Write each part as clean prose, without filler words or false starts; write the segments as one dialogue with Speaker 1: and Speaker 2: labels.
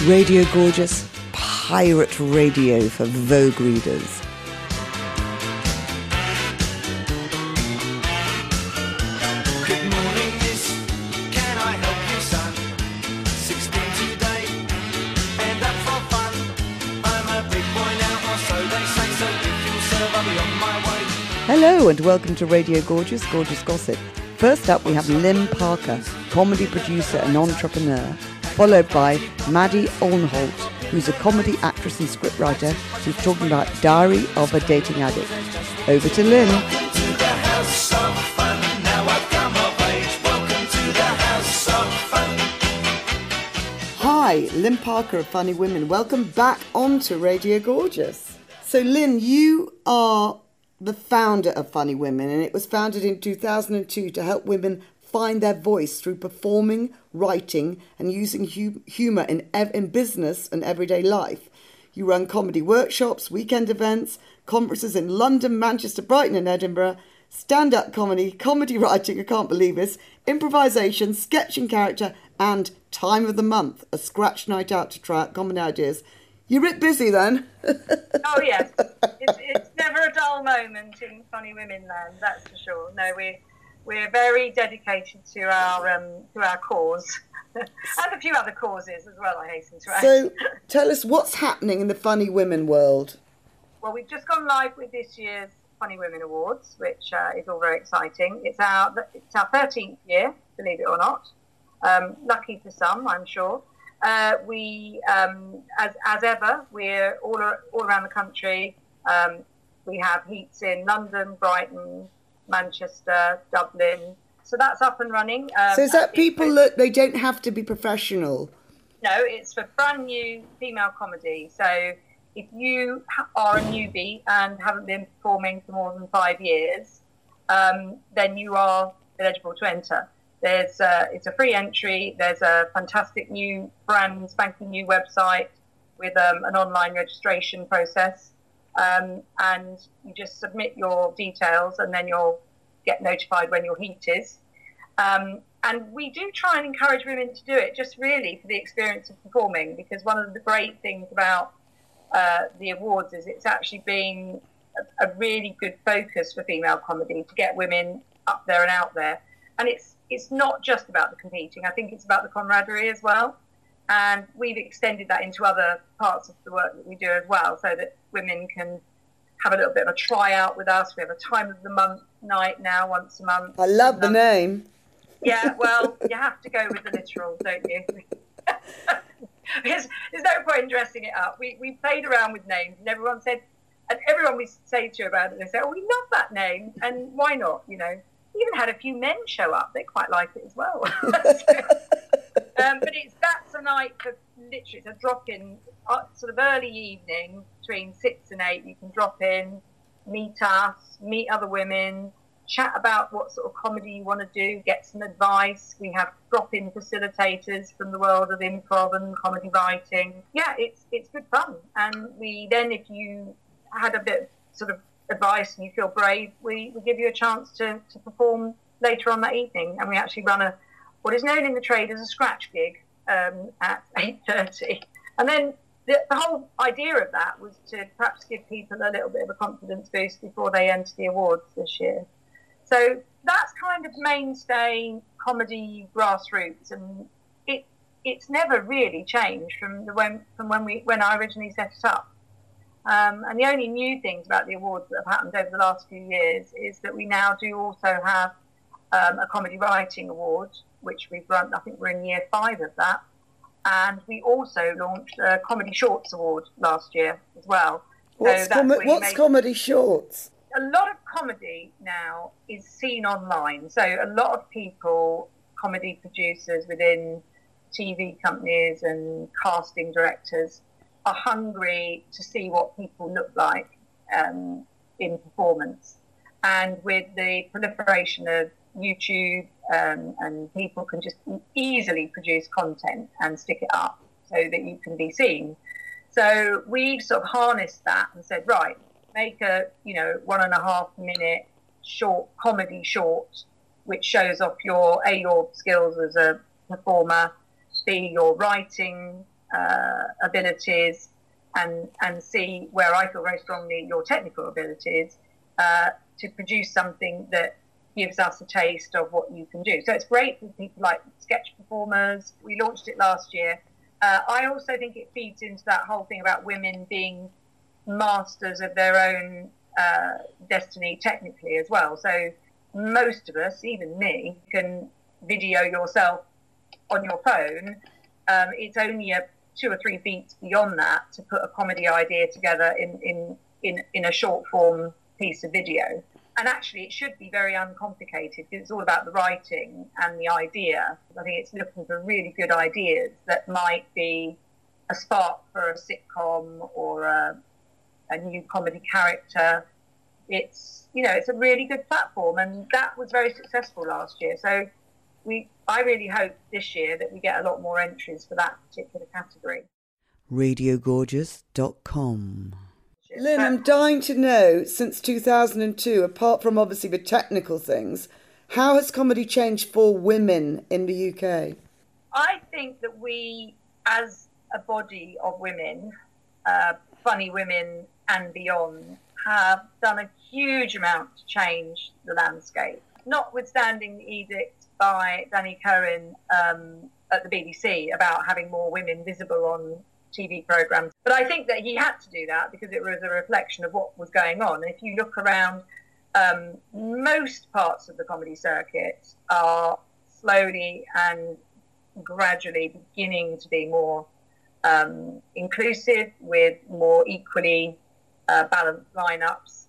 Speaker 1: Radio Gorgeous, pirate radio for Vogue readers.
Speaker 2: Good morning, miss. Can I help you, son? 16 today, and up for fun. I'm a big boy now, or so they say. So if you'll serve, I'll be on my way.
Speaker 1: Hello and welcome to Radio Gorgeous, Gorgeous Gossip. First up we have Lynn Parker, comedy producer and entrepreneur, followed by Maddie Olnholt, who's a comedy actress and scriptwriter who's talking about Diary of a Dating Addict. Over to Lynn.
Speaker 2: Welcome to the house of fun. Now I've come of age. Welcome to the house of fun.
Speaker 1: Hi, Lynn Parker of Funny Women. Welcome back onto Radio Gorgeous. So Lynn, you are the founder of Funny Women, and it was founded in 2002 to help women find their voice through performing, writing, and using humour in business and everyday life. You run comedy workshops, weekend events, conferences in London, Manchester, Brighton and Edinburgh, stand-up comedy, comedy writing, I can't believe this, improvisation, sketching character, and Time of the Month, a scratch night out to try out comedy ideas. You're a bit busy then.
Speaker 3: Oh yes, it's never a dull moment in Funny Women land, that's for sure. No, we're very dedicated to our cause and a few other causes as well, I hasten to add.
Speaker 1: So tell us what's happening in the Funny Women world.
Speaker 3: Well, we've just gone live with this year's Funny Women Awards, which is all very exciting. It's our 13th year, believe it or not. Lucky for some, I'm sure. We, as ever, we're all around the country. We have heats in London, Brighton, Manchester, Dublin. So that's up and running.
Speaker 1: So is that people that they don't have to be professional?
Speaker 3: No, it's for brand new female comedy. So if you are a newbie and haven't been performing for more than 5 years, then you are eligible to enter. It's a free entry. There's a fantastic new brand spanking new website with an online registration process. And you just submit your details and then you'll get notified when your heat is. And we do try and encourage women to do it just really for the experience of performing, because one of the great things about the awards is it's actually been a really good focus for female comedy to get women up there and out there. And it's not just about the competing. I think it's about the camaraderie as well. And we've extended that into other parts of the work that we do as well, so that women can have a little bit of a tryout with us. We have a Time of the Month night now, once a month.
Speaker 1: I love the name.
Speaker 3: Yeah, well, you have to go with the literal, don't you? There's no point in dressing it up. We played around with names, and everyone we say to about it, they say, "Oh, we love that name," and why not? You know, we even had a few men show up. They quite like it as well. But that's a night for literally, it's a drop-in, sort of early evening, between 6 and 8. You can drop in, meet us, meet other women, chat about what sort of comedy you want to do, get some advice. We have drop-in facilitators from the world of improv and comedy writing. Yeah, it's good fun. And we then, if you had a bit of sort of advice and you feel brave, we give you a chance to perform later on that evening. And we actually run what is known in the trade as a scratch gig at 8:30. And then the whole idea of that was to perhaps give people a little bit of a confidence boost before they enter the awards this year. So that's kind of mainstay comedy grassroots, and it's never really changed from when I originally set it up. And the only new things about the awards that have happened over the last few years is that we now do also have a comedy writing award, which we've run. I think we're in year 5 of that. And we also launched a Comedy Shorts Award last year as well.
Speaker 1: What's Comedy Shorts?
Speaker 3: A lot of comedy now is seen online. So a lot of people, comedy producers within TV companies and casting directors, are hungry to see what people look like in performance. And with the proliferation of YouTube, and people can just easily produce content and stick it up so that you can be seen. So we've sort of harnessed that and said, right, make a 1.5 minute comedy short, which shows off your skills as a performer, B, your writing abilities and see where I feel very strongly your technical abilities to produce something that gives us a taste of what you can do. So it's great for people like sketch performers. We launched it last year. I also think it feeds into that whole thing about women being masters of their own destiny technically as well. So most of us, even me, can video yourself on your phone. It's only 2 or 3 beats beyond that to put a comedy idea together in a short form piece of video. And actually, it should be very uncomplicated because it's all about the writing and the idea. I think it's looking for really good ideas that might be a spark for a sitcom or a new comedy character. It's a really good platform, and that was very successful last year. So I really hope this year that we get a lot more entries for that particular category.
Speaker 1: RadioGorgeous.com. Lynn, I'm dying to know, since 2002, apart from obviously the technical things, how has comedy changed for women in the UK?
Speaker 3: I think that we, as a body of women, funny women and beyond, have done a huge amount to change the landscape. Notwithstanding the edict by Danny Cohen at the BBC about having more women visible on TV programmes. But I think that he had to do that because it was a reflection of what was going on. And if you look around, most parts of the comedy circuit are slowly and gradually beginning to be more inclusive with more equally balanced lineups.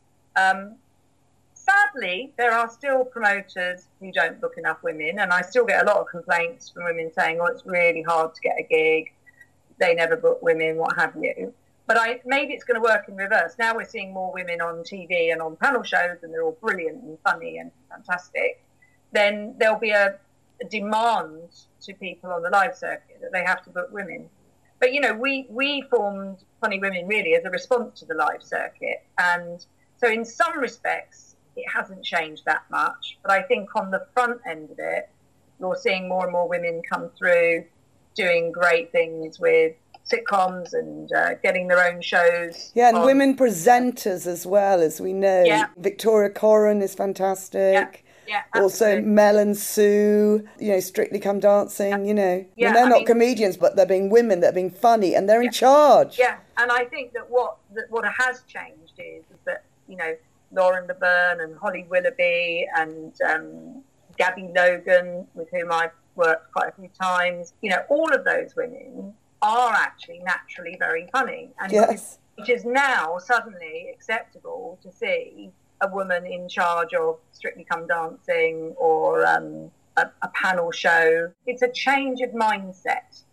Speaker 3: Sadly, there are still promoters who don't book enough women, and I still get a lot of complaints from women saying, oh, it's really hard to get a gig, they never book women, what have you. But maybe it's going to work in reverse. Now we're seeing more women on TV and on panel shows, and they're all brilliant and funny and fantastic. Then there'll be a demand to people on the live circuit that they have to book women. But, we formed Funny Women really as a response to the live circuit. And so in some respects, it hasn't changed that much. But I think on the front end of it, you're seeing more and more women come through doing great things with sitcoms and getting their own shows.
Speaker 1: Yeah, and women presenters as well, as we know.
Speaker 3: Yeah.
Speaker 1: Victoria Corrin is fantastic.
Speaker 3: Yeah,
Speaker 1: also
Speaker 3: absolutely.
Speaker 1: Mel and Sue, Strictly Come Dancing,
Speaker 3: Yeah,
Speaker 1: And they're not comedians, but they're being women, they're being funny, and they're in charge.
Speaker 3: Yeah, and I think that what has changed is that, Lauren LeBurn and Holly Willoughby and Gabby Logan, with whom I've worked quite a few times, all of those women are actually naturally very funny. And
Speaker 1: yes.
Speaker 3: It is now suddenly acceptable to see a woman in charge of Strictly Come Dancing or a panel show. It's a change of mindset.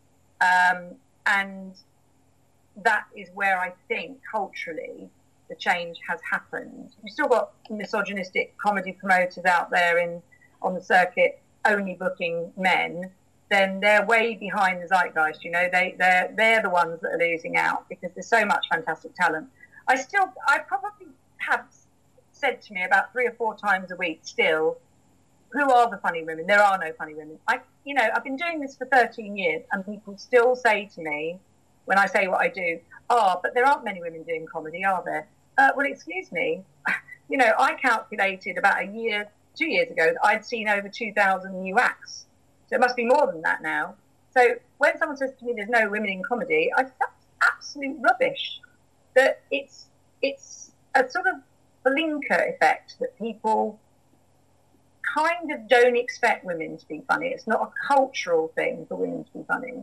Speaker 3: And that is where I think culturally the change has happened. You've still got misogynistic comedy promoters out there on the circuit only booking men. Then they're way behind the zeitgeist. They're the ones that are losing out because there's so much fantastic talent. I probably have said to me about 3 or 4 times a week still, who are the funny women? There are no funny women. I've been doing this for 13 years and people still say to me when I say what I do, but there aren't many women doing comedy, are there? Well, excuse me. I calculated about 2 years ago that I'd seen over 2,000 new acts. So it must be more than that now. So when someone says to me there's no women in comedy, I think that's absolute rubbish. That it's a sort of blinker effect that people kind of don't expect women to be funny. It's not a cultural thing for women to be funny.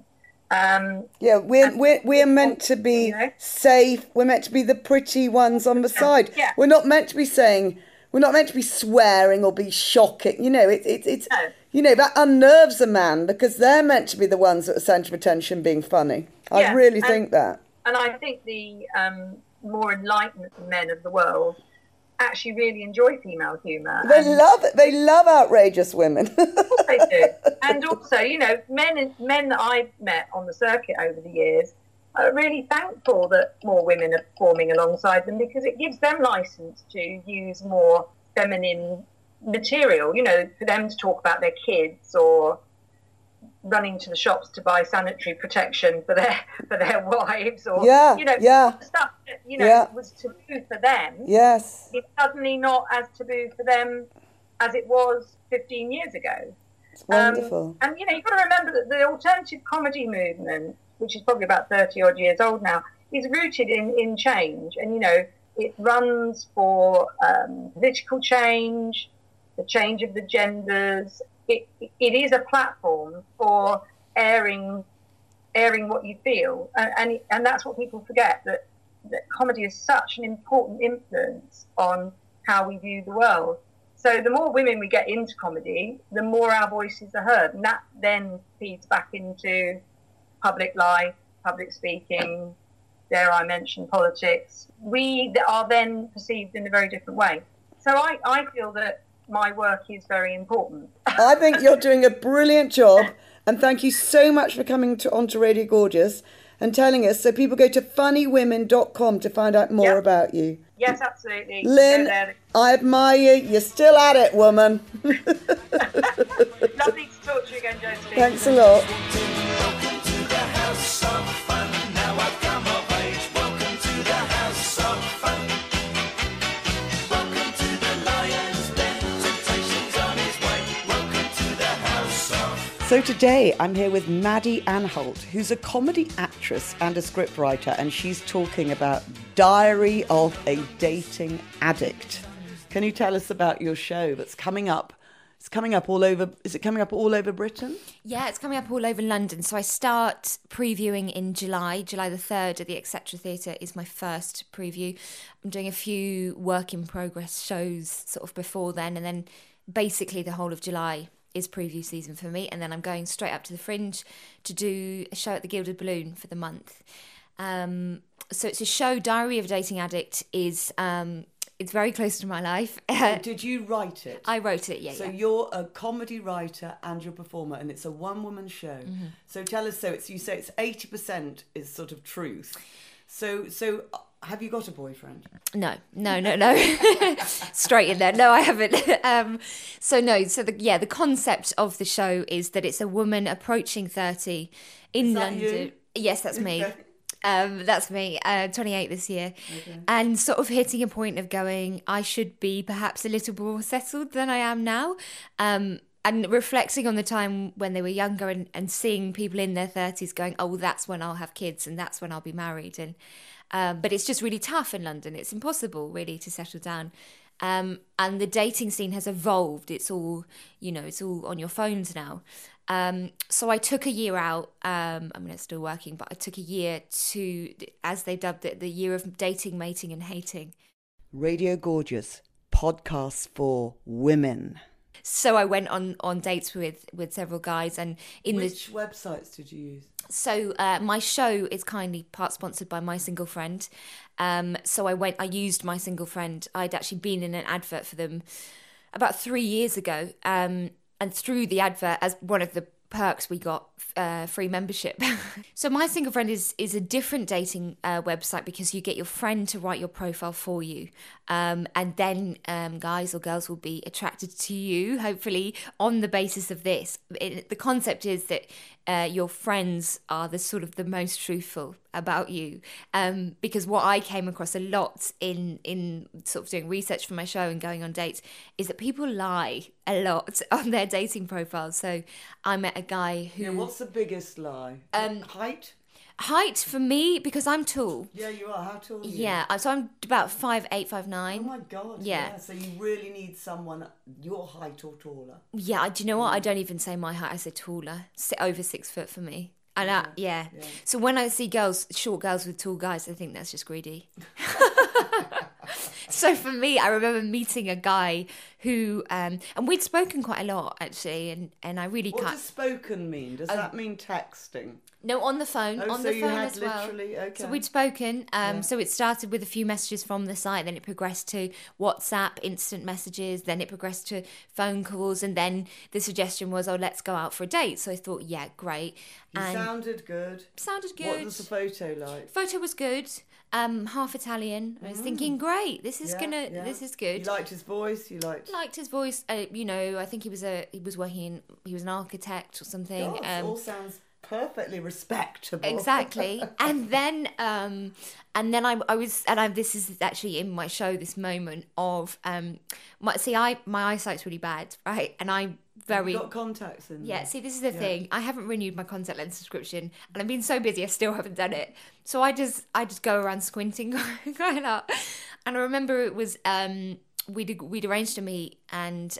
Speaker 1: We're meant to be safe. We're meant to be the pretty ones on the side.
Speaker 3: Yeah.
Speaker 1: We're not meant to be swearing or be shocking. It's that unnerves a man because they're meant to be the ones that are centre of attention being funny. I really think that. And
Speaker 3: I think the more enlightened men of the world actually really enjoy female humour.
Speaker 1: They love it. They love outrageous women.
Speaker 3: Of course they do. And also, men that I've met on the circuit over the years are really thankful that more women are performing alongside them because it gives them licence to use more feminine material, for them to talk about their kids or running to the shops to buy sanitary protection for their wives, or stuff that was taboo for them.
Speaker 1: Yes,
Speaker 3: it's suddenly not as taboo for them as it was 15 years ago.
Speaker 1: It's wonderful.
Speaker 3: And you've got to remember that the alternative comedy movement, which is probably about 30 odd years old now, is rooted in change, and it runs for political change, the change of the genders. It is a platform for airing what you feel, and that's what people forget, that comedy is such an important influence on how we view the world. So the more women we get into comedy, the more our voices are heard, and that then feeds back into public life, public speaking, dare I mention politics. We are then perceived in a very different way. So I feel that my work is very important.
Speaker 1: I think you're doing a brilliant job, and thank you so much for coming onto Radio Gorgeous and telling us. So people go to funnywomen.com to find out more about you.
Speaker 3: Yes, absolutely.
Speaker 1: Lynn, I admire you. You're still at it, woman.
Speaker 3: Lovely to talk to you again, Josephine.
Speaker 1: Thanks a lot.
Speaker 2: Welcome to the house of fun. Now I've come of age. Welcome to the house of fun. Welcome to the lion's den. Temptation's on his way. Welcome to the house of.
Speaker 1: So today I'm here with Maddie Anholt, who's a comedy actress and a scriptwriter, and she's talking about Diary of a Dating Addict. Can you tell us about your show that's coming up? It's coming up all over. Is it coming up all over Britain?
Speaker 4: Yeah, it's coming up all over London. So I start previewing in July. July the 3rd at the Etc Theatre is my first preview. I'm doing a few work in progress shows sort of before then, and then basically the whole of July is preview season for me, and then I'm going straight up to the Fringe to do a show at the Gilded Balloon for the month. So it's a show. Diary of a Dating Addict is it's very close to my life.
Speaker 1: Did you write it?
Speaker 4: I wrote it, yeah.
Speaker 1: So you're a comedy writer and you're a performer, and it's a one-woman show. Mm-hmm. So tell us. So you say it's 80% is sort of truth. So have you got a boyfriend?
Speaker 4: No. Straight in there. No, I haven't. So the concept of the show is that it's a woman approaching 30 in London. You? Yes, that's me. That's me, 28 this year. Okay. And sort of hitting a point of going, I should be perhaps a little more settled than I am now. And reflecting on the time when they were younger and seeing people in their 30s going, oh, that's when I'll have kids and that's when I'll be married. And but it's just really tough in London. It's impossible, really, to settle down. And the dating scene has evolved. It's all, it's all on your phones now. So I took a year out. I mean, it's still working, but I took a year to, as they dubbed it, the year of dating, mating and hating.
Speaker 1: Radio Gorgeous, podcasts for women.
Speaker 4: So I went on dates with several guys, and
Speaker 1: which websites did you use?
Speaker 4: So my show is kindly part sponsored by My Single Friend. So I used My Single Friend. I'd actually been in an advert for them about 3 years ago. And through the advert, as one of the perks, we got free membership. So My Single Friend is a different dating website because you get your friend to write your profile for you. And then guys or girls will be attracted to you, hopefully, on the basis of this. The concept is that your friends are the most truthful about you. Because what I came across a lot in sort of doing research for my show and going on dates is that people lie a lot on their dating profiles. So I met a guy who...
Speaker 1: Yeah, what's the biggest lie? Height?
Speaker 4: Height for me, because I'm tall.
Speaker 1: Yeah, you are. How tall are you?
Speaker 4: Yeah, so I'm about 5'8", 5'9".
Speaker 1: Oh my God. Yeah. So you really need someone your height or taller.
Speaker 4: Yeah, do you know what? I don't even say my height. I say taller. Over 6 foot for me. And yeah. So when I see short girls with tall guys, I think that's just greedy. So for me, I remember meeting a guy who, and we'd spoken quite a lot actually, and I really
Speaker 1: What does spoken mean? Does that mean texting?
Speaker 4: No, on the phone.
Speaker 1: Oh,
Speaker 4: on
Speaker 1: so
Speaker 4: the
Speaker 1: you
Speaker 4: phone
Speaker 1: had
Speaker 4: as well.
Speaker 1: literally, okay.
Speaker 4: So we'd spoken. So it started with a few messages from the site, then it progressed to WhatsApp, instant messages, then it progressed to phone calls, and then the suggestion was, let's go out for a date. So I thought, yeah, great.
Speaker 1: He sounded good.
Speaker 4: Sounded good.
Speaker 1: What was the photo like?
Speaker 4: Photo was good. Half Italian. I was thinking, great, this is this is good.
Speaker 1: You liked his voice. You
Speaker 4: Liked his voice. You know, I think he was an architect or something.
Speaker 1: Gosh, all sounds perfectly respectable.
Speaker 4: Exactly. and then this is actually in my show, this moment of my eyesight's really bad, right? And I'm very
Speaker 1: You've got contacts in.
Speaker 4: Yeah, see, this is the thing. I haven't renewed my contact lens subscription, and I've been so busy, I still haven't done it. So I just go around squinting quite a lot. And I remember it was we'd arranged to meet, and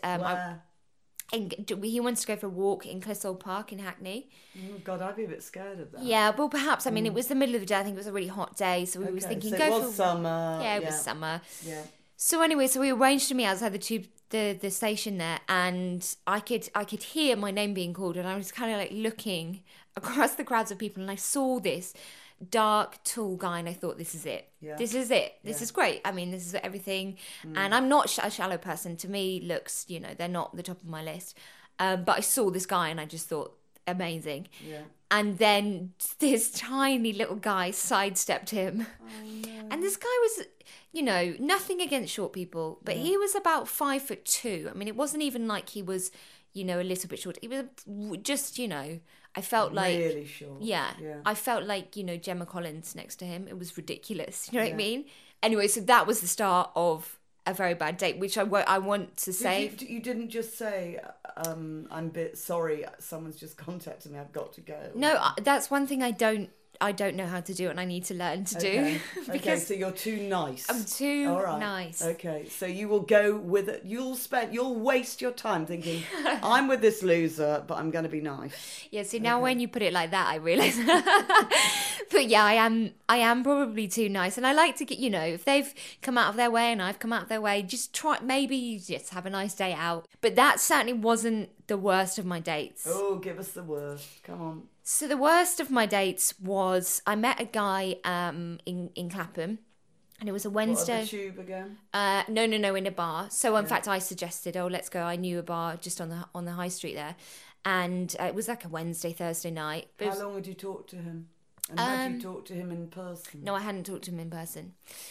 Speaker 4: he wanted to go for a walk in Clissold Park in Hackney.
Speaker 1: Oh God, I'd be a bit scared of that.
Speaker 4: Yeah, well, perhaps. I mean, it was the middle of the day. I think it was a really hot day, so we was thinking,
Speaker 1: so
Speaker 4: go
Speaker 1: it
Speaker 4: for
Speaker 1: was summer.
Speaker 4: Yeah, it was summer.
Speaker 1: Yeah.
Speaker 4: So anyway, we arranged to meet outside the station there, and I could hear my name being called, and I was kind of like looking across the crowds of people, and I saw this dark, tall guy, and I thought, this is it.
Speaker 1: Yeah.
Speaker 4: This is it. This is great. I mean, this is everything. And I'm not a shallow person. To me, looks, you know, they're not the top of my list. But I saw this guy, and I just thought, amazing.
Speaker 1: Yeah.
Speaker 4: And then this tiny little guy sidestepped him.
Speaker 1: Oh, no.
Speaker 4: And this guy was, you know, nothing against short people, but he was about 5'2". I mean, it wasn't even like he was, you know, a little bit short. He was just, you know, I felt like...
Speaker 1: Really short.
Speaker 4: Yeah. I felt like, you know, Gemma Collins next to him. It was ridiculous. You know what I mean? Anyway, so that was the start of a very bad date, which I want to say.
Speaker 1: You didn't just say, I'm a bit sorry, someone's just contacted me, I've got to go.
Speaker 4: No, that's one thing I don't know how to do, and I need to learn to do.
Speaker 1: Okay, so you're too nice.
Speaker 4: I'm too nice.
Speaker 1: Okay, so you will go with it. You'll waste your time thinking, I'm with this loser, but I'm going to be nice.
Speaker 4: Yeah, see, now when you put it like that, I realise. But yeah, I am probably too nice, and I like to get, you know, if they've come out of their way and I've come out of their way, just try, maybe just have a nice day out. But that certainly wasn't the worst of my dates.
Speaker 1: Oh, give us the worst. Come on.
Speaker 4: So the worst of my dates was I met a guy in Clapham, and it was a Wednesday.
Speaker 1: What, the Tube again?
Speaker 4: No, in a bar. So in fact, I suggested, let's go. I knew a bar just on the high street there, and it was like a Wednesday, Thursday night.
Speaker 1: How long had you talked to him? And had you talked to him in person?
Speaker 4: No, I hadn't talked to him in person.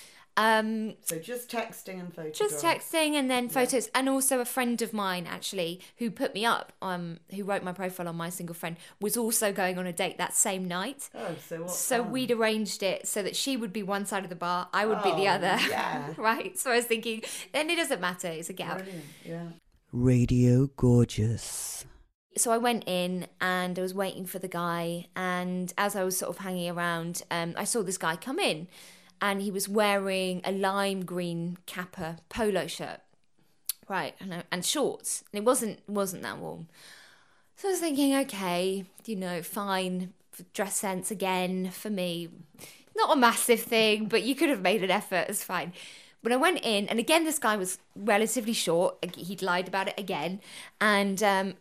Speaker 1: So just texting and photographs.
Speaker 4: Just texting and then photos. And also a friend of mine, actually, who put me up, who wrote my profile on My Single Friend, was also going on a date that same night.
Speaker 1: Oh, so what?
Speaker 4: So we'd arranged it so that she would be one side of the bar, I would be the other.
Speaker 1: Yeah.
Speaker 4: Right? So I was thinking, then it doesn't matter, it's a get out.
Speaker 1: Brilliant, yeah.
Speaker 2: Radio Gorgeous.
Speaker 4: So I went in and I was waiting for the guy, and as I was sort of hanging around, I saw this guy come in, and he was wearing a lime green Kappa polo shirt, right, and shorts, and it wasn't that warm. So I was thinking, okay, you know, fine, dress sense again for me, not a massive thing, but you could have made an effort, it's fine. When I went in, and again, this guy was relatively short. He'd lied about it again, and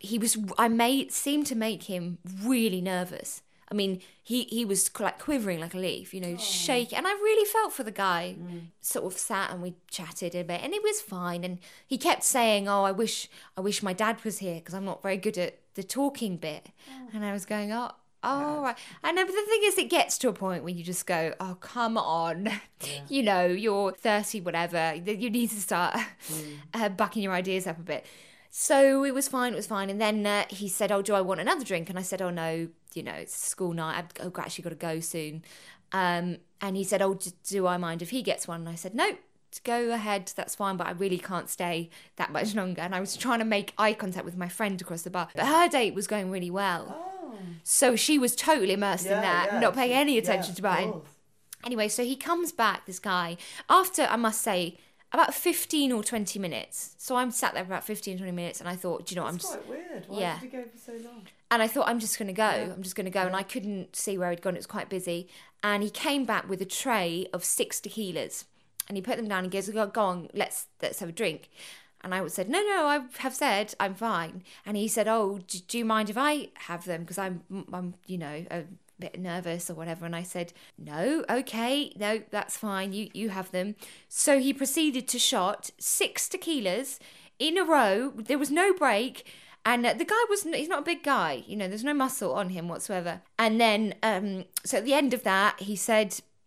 Speaker 4: seemed to make him really nervous. I mean, he was like quivering like a leaf, you know, shaking. And I really felt for the guy. Sort of sat and we chatted a bit, and it was fine. And he kept saying, "Oh, I wish my dad was here because I'm not very good at the talking bit." And I was going, "Oh, right." And but the thing is, it gets to a point where you just go, "Oh, come on." You know, you're 30, whatever. You need to start bucking your ideas up a bit. So it was fine. And then he said, "Oh, do I want another drink?" And I said, "Oh, no, you know, it's school night. I've actually got to go soon." And he said, "Oh, do I mind if he gets one?" And I said, "No, go ahead. That's fine, but I really can't stay that much longer." And I was trying to make eye contact with my friend across the bar. But her date was going really well. So she was totally immersed in that, not paying any attention to mine. Anyway, so he comes back, this guy, after, I must say, about 15 or 20 minutes. So I'm sat there for about 15, 20 minutes, and I thought, do you know,
Speaker 1: That's quite weird. Why did he go for so long?
Speaker 4: And I thought, I'm just going to go. And I couldn't see where he'd gone. It was quite busy. And he came back with a tray of 6 tequilas. And he put them down and goes, "Go on, let's have a drink." And I said, no, I have said I'm fine. And he said, "Oh, do you mind if I have them? Because I'm you know, a bit nervous or whatever." And I said, "No, okay, no, that's fine. You have them." So he proceeded to shot 6 tequilas in a row. There was no break. And the guy he's not a big guy. You know, there's no muscle on him whatsoever. And then, so at the end of that, he said,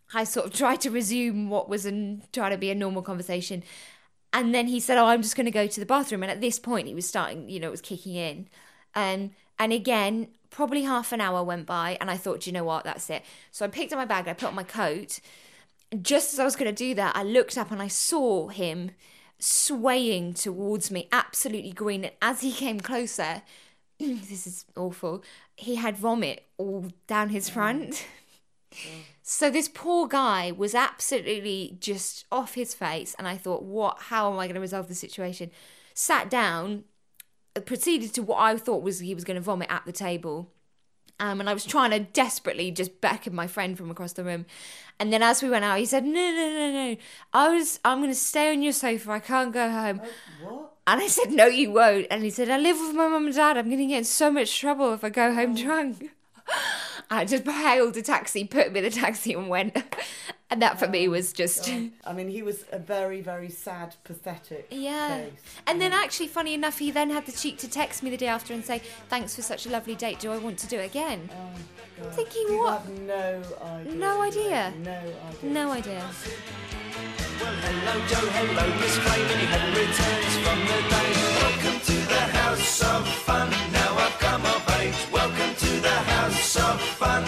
Speaker 4: I sort of tried to resume what was trying to be a normal conversation. And then he said, oh, I'm just going to go to the bathroom. And at this point, he was starting, it was kicking in. And again, probably half an hour went by. And I thought, you know what, that's it. So I picked up my bag, I put on my coat. Just as I was going to do that, I looked up and I saw him swaying towards me, absolutely green. And as he came closer, this is awful, he had vomit all down his front. So this poor guy was absolutely just off his face, and I thought, how am I going to resolve the situation? Sat down, proceeded to what I thought was he was going to vomit at the table. And I was trying to desperately just beckon my friend from across the room. And then as we went out, he said, no. I'm going to stay on your sofa. I can't go home.
Speaker 1: What?
Speaker 4: And I said, no, you won't. And he said, I live with my mum and dad. I'm going to get in so much trouble if I go home drunk. I just hailed a taxi, put him in a taxi and went. And that for me was just...
Speaker 1: God. I mean, he was a very, very sad, pathetic case.
Speaker 4: And then actually, funny enough, he then had the cheek to text me the day after and say, thanks for such a lovely date. Do I want to do it again?
Speaker 1: Oh, God.
Speaker 4: I'm thinking,
Speaker 1: you
Speaker 4: what?
Speaker 1: have no idea.
Speaker 4: No idea.
Speaker 1: No idea.
Speaker 2: Well, hello, Joe, hello, Miss Clayman. You hadn't returned from the day. Welcome to the house of fun. Now I've come of age. Welcome to the house of fun.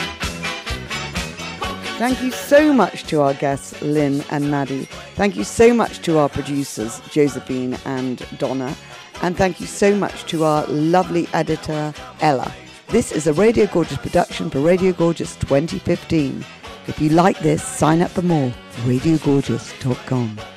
Speaker 1: Thank you so much to our guests, Lynn and Maddie. Thank you so much to our producers, Josephine and Donna. And thank you so much to our lovely editor, Ella. This is a Radio Gorgeous production for Radio Gorgeous 2015. If you like this, sign up for more. RadioGorgeous.com.